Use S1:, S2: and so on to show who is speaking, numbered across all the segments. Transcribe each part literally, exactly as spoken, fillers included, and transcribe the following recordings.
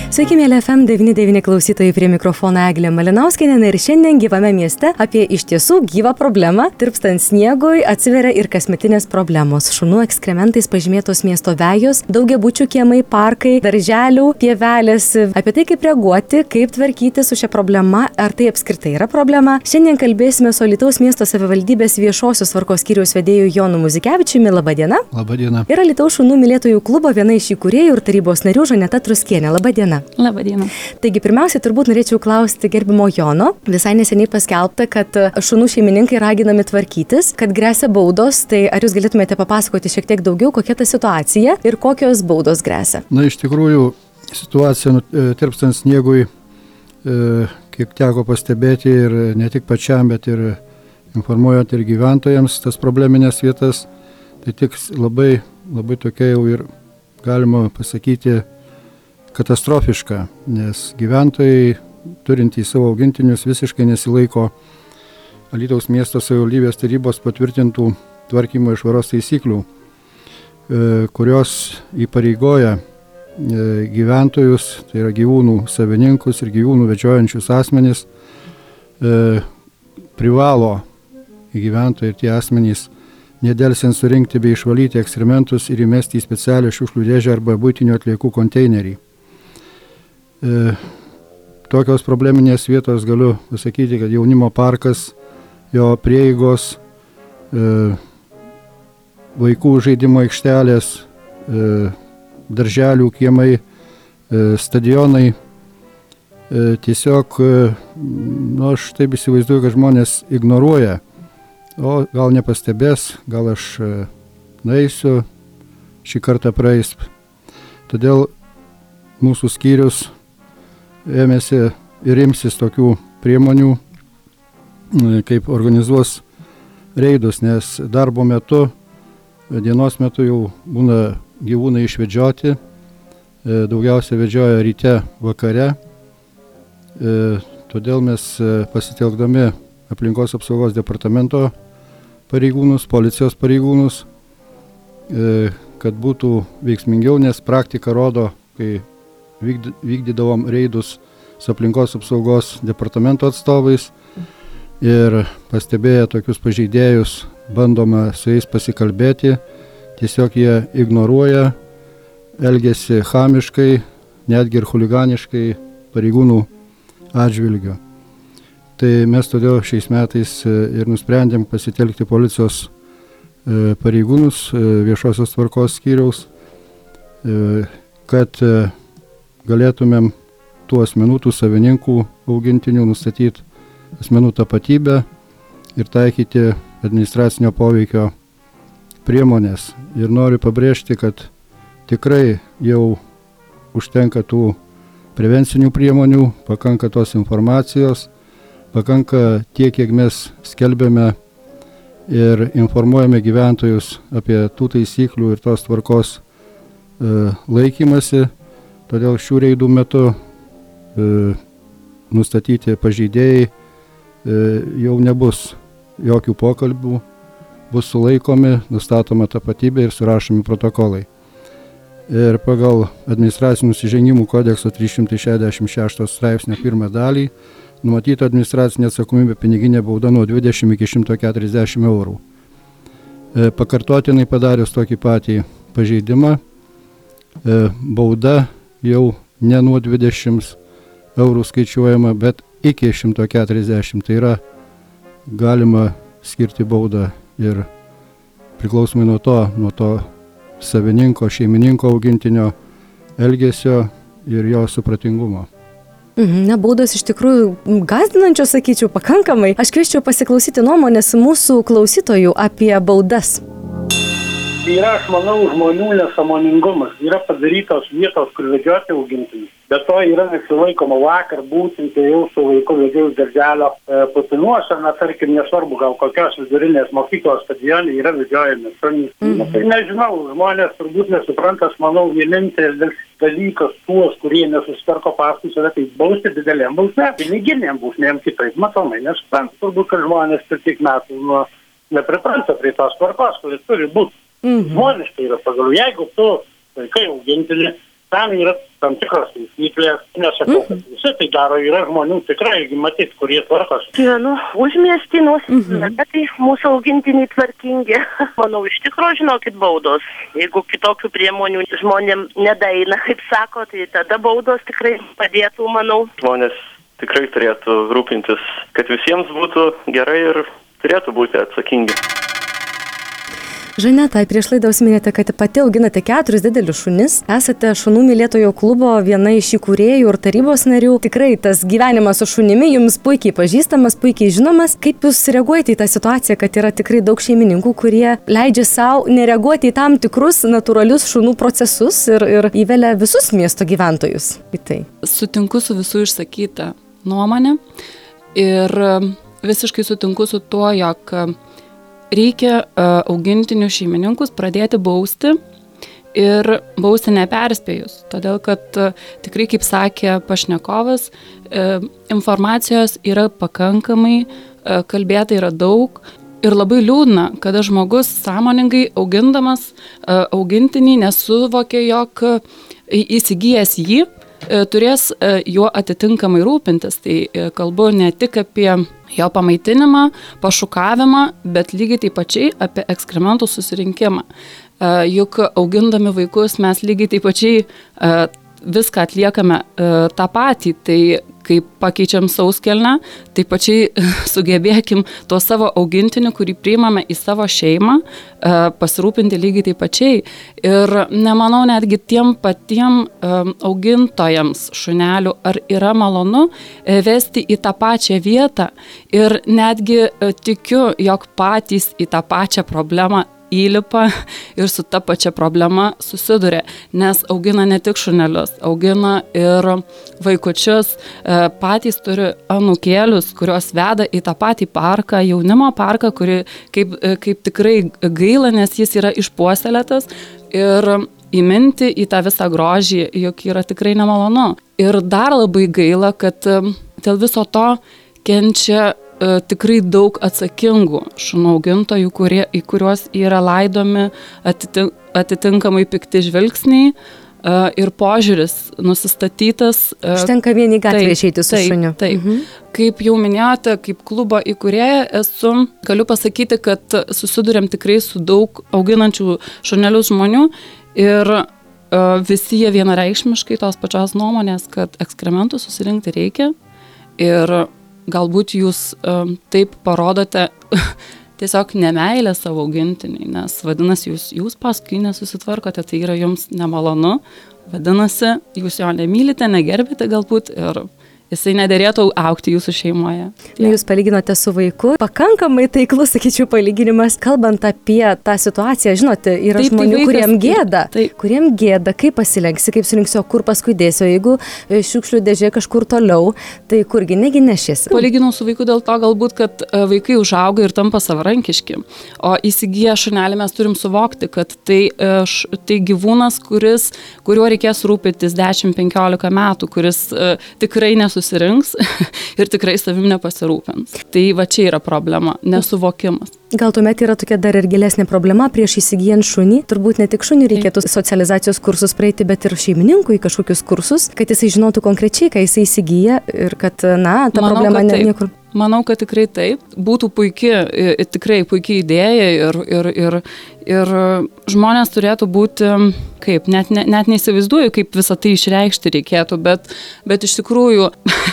S1: Sveiki, mėly F M devyni devyni klausytojai, prie mikrofono Eglė Malinauskienė ir šiandien gyvame mieste apie iš tiesų gyvą problemą. Tirpstant sniegui atsiveria ir kasmetinės problemos. Šunų ekskrementais pažymėtos miesto vejos, daugiabučių kiemai, parkai, darželių, pievelės. Apie tai, kaip reaguoti, kaip tvarkyti su šia problema, ar tai apskritai yra problema. Šiandien kalbėsime su Alytaus miesto savivaldybės viešosios tvarkos skyriaus vedėju Jonu Muzikevičiumi. Labadiena.
S2: Labadiena.
S1: Ir Alytaus šunų mylėtojų klubo viena iš įkūrėjų ir tarybos narių Žaneta Truskienė. Labadiena.
S3: Labadiena.
S1: Taigi, pirmiausia, turbūt norėčiau klausti gerbimo Jono. Visai neseniai paskelbta, kad šunų šeimininkai raginami tvarkytis, kad gresia baudos. Tai ar jūs galėtumėte papasakoti šiek tiek daugiau, kokia ta situacija ir kokios baudos gresia?
S2: Na, iš tikrųjų, situacija tirpstant sniegui, kiek teko pastebėti ir ne tik pačiam, bet ir informuojant ir gyventojams tas probleminės vietas, tai tik labai, labai tokia jau ir galima pasakyti katastrofiška, nes gyventojai, turintys savo augintinius, visiškai nesilaiko Alytaus miesto savivaldybės tarybos patvirtintų tvarkymo ir švaros taisyklių, kurios įpareigoja gyventojus, tai yra gyvūnų savininkus ir gyvūnų vedžiojančius asmenys, privalo gyventojai ir tie asmenys nedelsiant surinkti bei išvalyti ekskrementus ir įmesti į specialią šiukšlių dėžę arba buitinių atliekų konteinerį. E, tokios probleminės vietos galiu pasakyti, kad jaunimo parkas, jo prieigos, e, vaikų žaidimo aikštelės, e, darželių kiemai, e, stadionai. E, tiesiog, e, nu, aš taip įsivaizduoju, kad žmonės ignoruoja, o gal nepastebės, gal aš e, nueisiu, šį kartą praeis. Todėl mūsų skyrius ėmėsi ir imsis tokių priemonių, kaip organizuos reidus, nes darbo metu, dienos metu jau būna gyvūnai išvedžioti, daugiausia vedžioja ryte, vakare, todėl mes pasitelkdami aplinkos apsaugos departamento pareigūnus, policijos pareigūnus, kad būtų veiksmingiau, nes praktika rodo, kai vykdydavom reidus su aplinkos apsaugos departamento atstovais ir pastebėję tokius pažeidėjus, bandoma su jais pasikalbėti, tiesiog jie ignoruoja, elgiasi chamiškai, netgi ir chuliganiškai pareigūnų atžvilgiu. Tai mes todėl šiais metais ir nusprendėm pasitelkti policijos pareigūnus viešosios tvarkos skyriaus, kad galėtumėm tų asmenų, tų savininkų augintinių nustatyti asmenų tapatybę ir taikyti administracinio poveikio priemonės. Ir noriu pabrėžti, kad tikrai jau užtenka tų prevencinių priemonių, pakanka tos informacijos, pakanka tiek, kiek mes skelbėme ir informuojame gyventojus apie tų taisyklių ir tos tvarkos e, laikymasi. Todėl šių reidų metu e, nustatyti pažeidėjai e, jau nebus jokių pokalbių, bus sulaikomi, nustatoma tapatybė ir surašomi protokolai. Ir pagal administracinių nusižengimų kodekso trys šimtai šešiasdešimt šešto straipsnio pirmą dalį numatyta administracinė atsakomybė piniginė bauda nuo dvidešimt iki šimto keturiasdešimt eurų. E, pakartotinai padarius tokį patį pažeidimą, e, bauda jau ne nuo dvidešimt eurų skaičiuojama, bet iki šimto keturiasdešimt. Tai yra galima skirti baudą ir priklausomai nuo to, nuo to savininko, šeimininko augintinio elgesio ir jo supratingumo.
S1: Na, baudos iš tikrųjų gąsdinančios, sakyčiau, pakankamai. Aš kviesčiau pasiklausyti nuomonės mūsų klausytojų apie baudas.
S4: Yra, aš manau, žmonių nesąmoningumas. Yra padarytos vietos, kur vedžioti augintinius. Be to yra nesilaikoma. Vakar būtent jau su vaiku vedžiaus darželio e, putinuose, na, tarkim, nesvarbu, gal kokios vidurinės mokyklos stadione yra vedžiojami šunys. Mm. Tai nežinau, žmonės turbūt nesupranta, aš manau, vienintelis dalykas tuos, kurie nesusitvarko paskui save, tai bausti didelėm bausmėm, piniginėm bausmėm kitaip. Matomai, nesupranta, turbūt, kad žmonės per tiek metų nu, nepripranta prie tos tvarkos, kuris turi būti. Mm-hmm. Žmonės tai yra pagal, jeigu tu vaikai augintinį, ten yra tam tikros taisyklės, nesakau, kad visi tai daro, yra žmonių tikrai, irgi matyt, kurie tvarkosi.
S3: Gyvenu užmiestį, mhm. bet tai mūsų augintiniai tvarkingi. Manau, iš tikrųjų, žinokit, baudos. Jeigu kitokių priemonių žmonėm nedaina, kaip sako, tai tada baudos tikrai padėtų, manau.
S5: Žmonės tikrai turėtų rūpintis, kad visiems būtų gerai ir turėtų būti atsakingi.
S1: Žaneta, prieš laidą užsiminėte, kad pati auginate keturis didelius šunis. Esate šunų mylėtojų klubo viena iš įkūrėjų ir tarybos narių. Tikrai tas gyvenimas su šunimi jums puikiai pažįstamas, puikiai žinomas. Kaip jūs reaguojate į tą situaciją, kad yra tikrai daug šeimininkų, kurie leidžia savo nereaguoti į tam tikrus natūralius šunų procesus ir, ir įvelia visus miesto gyventojus į tai?
S6: Sutinku su visų išsakyta nuomonė ir visiškai sutinku su tuo, jog reikia uh, augintinių šeimininkus pradėti bausti ir bausti neperspėjus. Todėl, kad uh, tikrai, kaip sakė pašnekovas, uh, informacijos yra pakankamai, uh, kalbėta yra daug ir labai liūdna, kada žmogus sąmoningai augindamas uh, augintinį nesuvokė, jog uh, įsigijęs jį, uh, turės uh, juo atitinkamai rūpintis. Tai uh, kalbu ne tik apie jo pamaitinimą, pašukavimą, bet lygiai taip pačiai apie ekskrementų susirinkimą. Uh, juk augindami vaikus mes lygiai taip pačiai uh, viską atliekame uh, tą patį. Tai kaip pakeičiam sauskelnę, taip pačiai sugebėkim to savo augintinį, kurį priimame į savo šeimą, uh, pasirūpinti lygiai taip pačiai. Ir nemanau netgi tiem patiem um, augintojams šunelių, ar yra malonu uh, vesti į tą pačią vietą. Ir netgi uh, tikiu, jog patys į tą pačią problemą įlipa ir su ta pačia problema susiduria, nes augina ne tik šunelius, augina ir vaikučius, patys turi anūkėlius, kurios veda į tą patį parką, jaunimo parką, kuri kaip, kaip tikrai gaila, nes jis yra išpuoselėtas ir įminti į tą visą grožį, juk yra tikrai nemalonu. Ir dar labai gaila, kad dėl viso to kenčia tikrai daug atsakingų šunų augintojų, kurie, į kuriuos yra laidomi atitink, atitinkamai pikti žvilgsniai uh, ir požiūris nusistatytas. Uh,
S1: Užtenka vien į gatvę išeiti su
S6: taip,
S1: šuniu.
S6: Taip. Mhm. Kaip jau minėjote, kaip klubo įkūrėja esu, galiu pasakyti, kad susidurėm tikrai su daug auginančių šunelių žmonių ir uh, visi jie vienareikšmiškai tos pačios nuomonės, kad ekskrementų susirinkti reikia ir galbūt jūs um, taip parodote tiesiog nemeilę savo augintiniai, nes vadinasi, jūs, jūs paskui nesusitvarkote, tai yra jums nemalonu, vadinasi, jūs jo nemylite, negerbite galbūt ir jisai nederėtų augti jūsų šeimoje.
S1: Ja. Jūs palyginote su vaiku, pakankamai taiklus, sakyčiau, palyginimas, kalbant apie tą situaciją, žinote, yra taip, žmonių, tai vaikas, kuriem gėda, taip. kuriem gėda, kaip pasilenksi, kaip surinksiu, kur paskui dėsiu, jeigu šiukšlių dėžė kažkur toliau, tai kurgi negi nešiesi.
S6: Palyginau su vaiku dėl to galbūt, kad vaikai užauga ir tampa savarankiški, o įsigiję šunelį mes turim suvokti, kad tai, tai gyvūnas, kuris, kuriuo reikės rūpintis dešimt penkiolika metų, kuris tikrai nesusirinks ir tikrai savim nepasirūpins. Tai va čia yra problema, nesuvokimas.
S1: Gal tuomet yra tokia dar ir gilesnė problema prieš įsigijant šunį. Turbūt ne tik šunį reikėtų socializacijos kursus praeiti, bet ir šeimininkui kažkokius kursus, kad jisai žinotų konkrečiai, ką jisai įsigyja ir kad, na, ta Manau, problema ne, niekur.
S6: Manau, kad tikrai taip. Būtų puikia, tikrai puikia idėja ir, ir, ir, ir žmonės turėtų būti, kaip, net, net, net neįsivaizduoju, kaip visą tai išreikšti reikėtų, bet, bet iš tikrųjų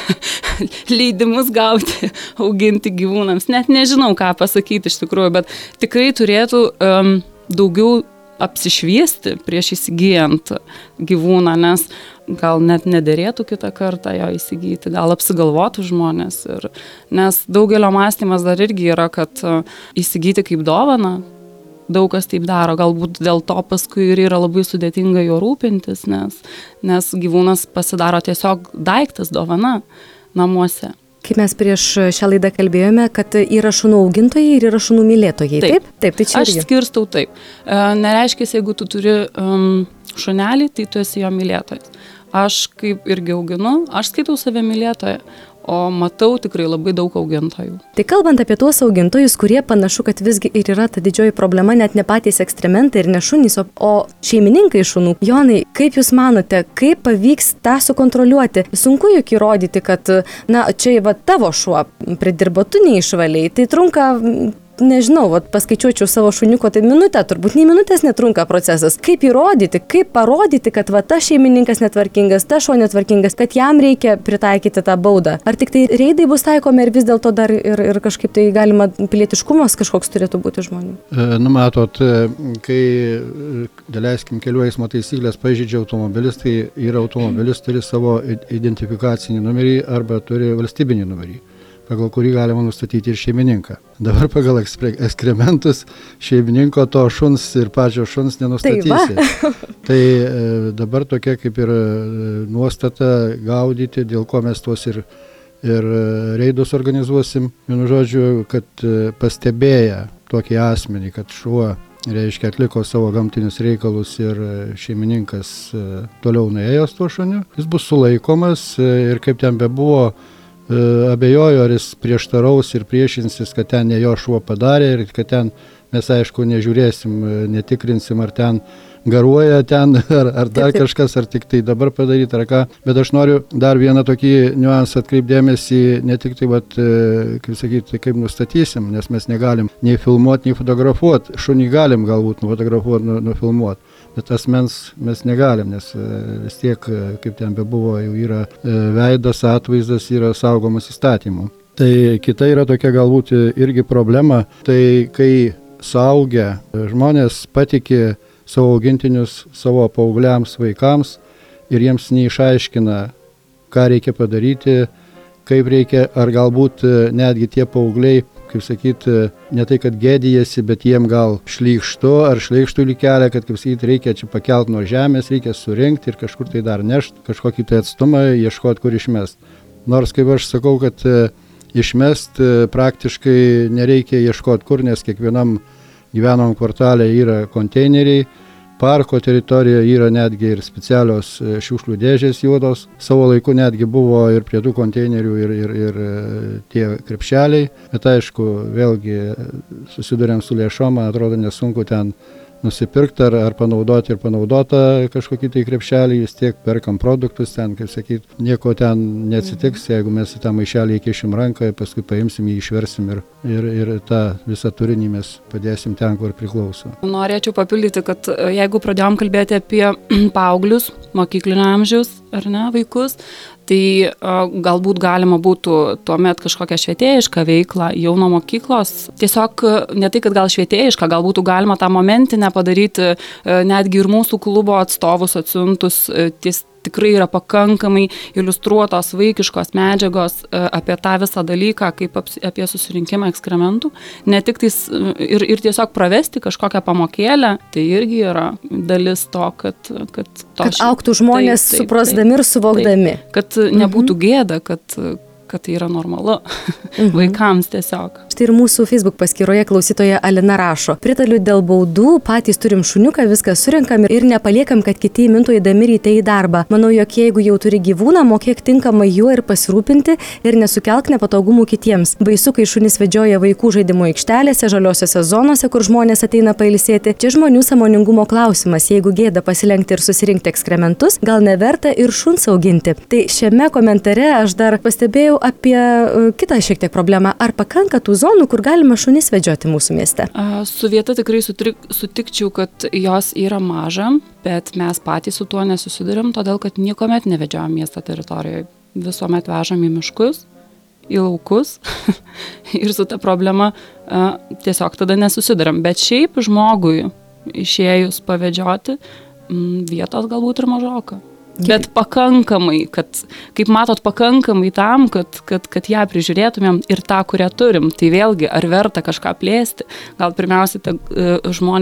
S6: leidimus gauti, auginti gyvūnams. Net nežinau, ką pasakyti iš tikrųjų, bet tikrai turėtų um, daugiau apsišviesti prieš įsigijant gyvūną, nes gal net nederėtų kitą kartą jo įsigyti, gal apsigalvotų žmonės. Ir, nes daugelio mąstymas dar irgi yra, kad uh, įsigyti kaip dovaną, daug kas taip daro, galbūt dėl to paskui ir yra labai sudėtinga jo rūpintis, nes, nes gyvūnas pasidaro tiesiog daiktas, dovana namuose.
S1: Kaip mes prieš šią laidą kalbėjome, kad yra šunų augintojai ir yra šunų mylėtojai, taip? Taip, taip tai čia
S6: Aš
S1: irgi.
S6: skirstau taip. E, nereiškia, jeigu tu turi um, šunelį, tai tu esi jo mylėtojas. Aš kaip irgi auginu, aš skaitau save mylėtoją, o matau tikrai labai daug augintojų.
S1: Tai kalbant apie tuos augintojus, kurie panašu, kad visgi ir yra ta didžioji problema, net ne patys ekskrementai ir ne šunys, o, o šeimininkai šunų. Jonai, kaip Jūs manote, kaip pavyks tą sukontroliuoti? Sunku juk įrodyti, kad, na, čia va tavo šuo pridirbo, tu neišvaliai. Tai trunka, nežinau, vat, paskaičiuočiau savo šuniuko, tai minutę, turbūt nei minutės netrunka procesas. Kaip įrodyti, kaip parodyti, kad va ta šeimininkas netvarkingas, ta šuo netvarkingas, kad jam reikia pritaikyti tą baudą? Ar tik tai reidai bus taikomi ir vis dėlto dar ir, ir kažkaip tai galima pilietiškumas kažkoks turėtų būti žmonių?
S2: Nu, matot, kai, daleiskim, kelių eismo taisyklės pažeidžia automobilis, tai yra automobilis turi savo identifikacinį numerį arba turi valstybinį numerį, pagal kurį galima nustatyti ir šeimininką. Dabar pagal ekskrementus šeimininko to šuns ir pačio šuns nenustatysi. Tai, tai dabar tokia kaip ir nuostata gaudyti, dėl ko mes tuos ir, ir reidus organizuosim. Vienu žodžiu, kad pastebėję tokį asmenį, kad šuo, reiškia, atliko savo gamtinius reikalus ir šeimininkas toliau nuėjo su tuo šuniu, jis bus sulaikomas ir kaip ten bebuvo, abejoju, ar jis prieštaraus ir priešinsis, kad ten ne jo šuo padarė ir kad ten mes, aišku, nežiūrėsim, netikrinsim, ar ten garuoja ten, ar, ar dar kažkas, ar tik tai dabar padaryti, ar ką. Bet aš noriu dar vieną tokį niuansą atkreipdėmėsi, ne tik tai, vat, kaip sakyti, kaip nustatysim, nes mes negalim nei filmuoti, nei fotografuoti. Šunį galim galbūt nufotografuoti, nu, nufilmuoti. Bet asmens mes negalim, nes vis tiek, kaip ten bebuvo, jau yra veidas, atvaizdas, yra saugomas įstatymų. Tai kita yra tokia galbūt irgi problema, tai kai suaugę žmonės patikė savo augintinius savo paaugliams, vaikams ir jiems neišaiškina, ką reikia padaryti, kaip reikia, ar galbūt netgi tie paaugliai, kaip sakyti, ne tai, kad gėdijasi, bet jiem gal šlykštu ar šleikštų lykelę, kad, kaip sakyti, reikia čia pakelt nuo žemės, reikia surinkti ir kažkur tai dar nešti, kažkokį tai atstumą, ieškoti, kur išmest. Nors, kaip aš sakau, kad išmest praktiškai nereikia ieškoti kur, nes kiekvienam gyvenamam kvartale yra konteineriai, parko teritorijoje yra netgi ir specialios šiukšlių dėžės juodos. Savo laiku netgi buvo ir prie tų konteinerių ir, ir, ir tie krepšeliai. Bet aišku, vėlgi susiduriam su lėšom, man atrodo nesunku ten nusipirkti ar, ar panaudoti ir panaudotą kažkokį tai krepšelį, vis tiek perkam produktus ten, kaip sakyt, nieko ten neatsitiks, jeigu mes į tą maišelį įkišim ranką, paskui paimsim jį, išversim ir, ir, ir tą visą turinį mes padėsim ten, kur priklauso.
S6: Norėčiau papildyti, kad jeigu pradėjom kalbėti apie paauglius, mokyklinio amžiaus, ar ne, vaikus, tai galbūt galima būtų tuomet kažkokią švietėjišką veiklą jau nuo mokyklos. Tiesiog ne tai, kad gal švietėjišką, gal būtų galima tą momentinę padaryti netgi ir mūsų klubo atstovus atsiuntus. Ties tikrai yra pakankamai iliustruotos vaikiškos medžiagos apie tą visą dalyką, kaip apie susirinkimą ekskrementų. Ne tik tais ir, ir tiesiog pravesti kažkokią pamokėlę, tai irgi yra dalis to, kad... Kad, to
S1: kad augtų žmonės taip, taip, suprasdami taip, ir suvokdami.
S6: Taip, kad nebūtų mhm. gėda, kad... kad tai yra normalu mhm. vaikams tiesiog.
S1: Štai ir mūsų Facebook paskyroje klausytoja Alina rašo: pritariu dėl baudų, patys turim šuniuką, viską surinkam ir nepaliekam, kad kiti įmintų eidami ryte į darbą. Manau, jog jeigu jau turi gyvūną, mokėk tinkamai juo ir pasirūpinti ir nesukelk nepatogumų kitiems. Baisu, kai šunis vedžioja vaikų žaidimo aikštelėse, žaliosiose zonose, kur žmonės ateina pailsėti. Čia žmonių sąmoningumo klausimas. Jeigu gėda pasilenkti ir susirinkti ekskrementus, gal neverta ir šuns auginti. Tai šiame komentare aš dar pastebėjau apie kitą šiek tiek problemą. Ar pakanka tų zonų, kur galima šunis vedžioti mūsų mieste?
S6: Su vieta tikrai sutrik, sutikčiau, kad jos yra maža, bet mes patys su tuo nesusidurėm, todėl kad niekuomet nevedžiojam miesto teritorijoje. Visuomet vežam į miškus, į laukus ir su ta problema a, tiesiog tada nesusidurėm. Bet šiaip žmogui išėjus pavedžioti m, vietos galbūt ir mažoka. Bet pakankamai, kad, kaip matot, pakankamai tam, kad, kad, kad ją prižiūrėtumėm ir tą, kurią turim. Tai vėlgi, ar verta kažką plėsti? Gal pirmiausiai ta, žmonės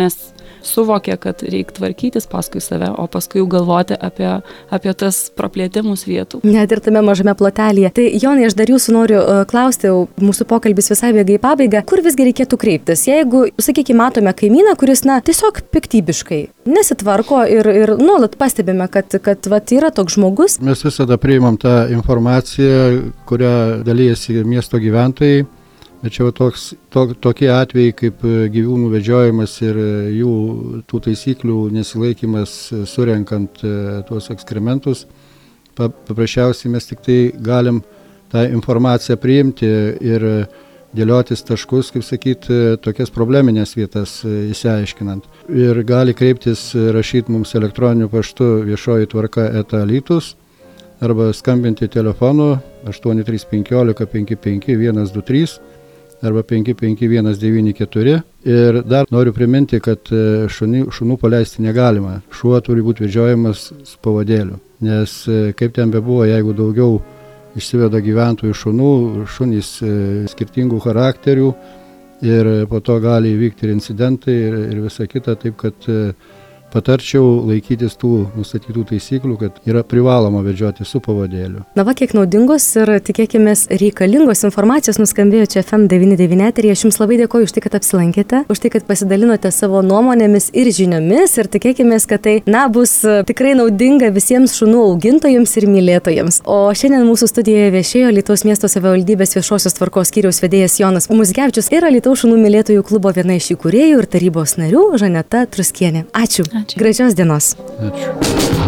S6: suvokia, kad reikia tvarkytis paskui save, o paskui jau galvoti apie, apie tas praplėtimus vietų.
S1: Net ir tame mažame plotelėje. Tai Jonai, aš dar jūsų noriu uh, klausti, mūsų pokalbis visai bėga į pabaigą, kur visgi reikėtų kreiptis? Jeigu, sakykime, matome kaimyną, kuris, na, tiesiog piktybiškai nesitvarko ir, ir nuolat pastebime, kad, kad vat, yra toks žmogus.
S2: Mes visada priimam tą informaciją, kurią dalyjasi miesto gyventojai. Tačiau toks, to, tokie atvejai kaip gyvūnų vedžiojimas ir jų tų taisyklių nesilaikymas surenkant tuos ekskrementus, paprasčiausiai mes tik tai galim tą informaciją priimti ir dėliotis taškus, kaip sakyti, tokias probleminės vietas įsiaiškinant. Ir gali kreiptis, rašyti mums elektroniniu paštu viešoji tvarka eta alytus arba skambinti telefonu aštuoni trys penkiolika penki penki vienas du trys arba penki penki vienas devyni keturi. Ir dar noriu priminti, kad šunį, šunų paleisti negalima. Šuo turi būti vedžiojamas su pavadėliu. Nes kaip ten bebuvo, jeigu daugiau išsiveda gyventojų šunų, šunys skirtingų charakterių ir po to gali įvykti ir incidentai ir, ir visa kita. Taip kad patarčiau laikytis tų nustatytų taisyklių, kad yra privaloma vedžioti su pavadėliu.
S1: Na va, kiek naudingos ir tikėkimės reikalingos informacijos nuskambėjo čia F M devyni devyni eteryje. Aš jums labai dėkoju už tai, kad apsilankėte, už tai, kad pasidalinote savo nuomonėmis ir žiniomis ir tikėkimės, kad tai, na, bus tikrai naudinga visiems šunų augintojams ir mylėtojams. O šiandien mūsų studijoje viešėjo Alytaus miesto savivaldybės viešosios tvarkos skyriaus vedėjas Jonas Muzikevičius ir Alytaus šunų mylėtojų klubo viena iš įkūrėjų ir tarybos narių Žaneta Truskienė. Ačiū.
S6: Ačiū.
S1: Gražios dienos.
S2: Ačiū.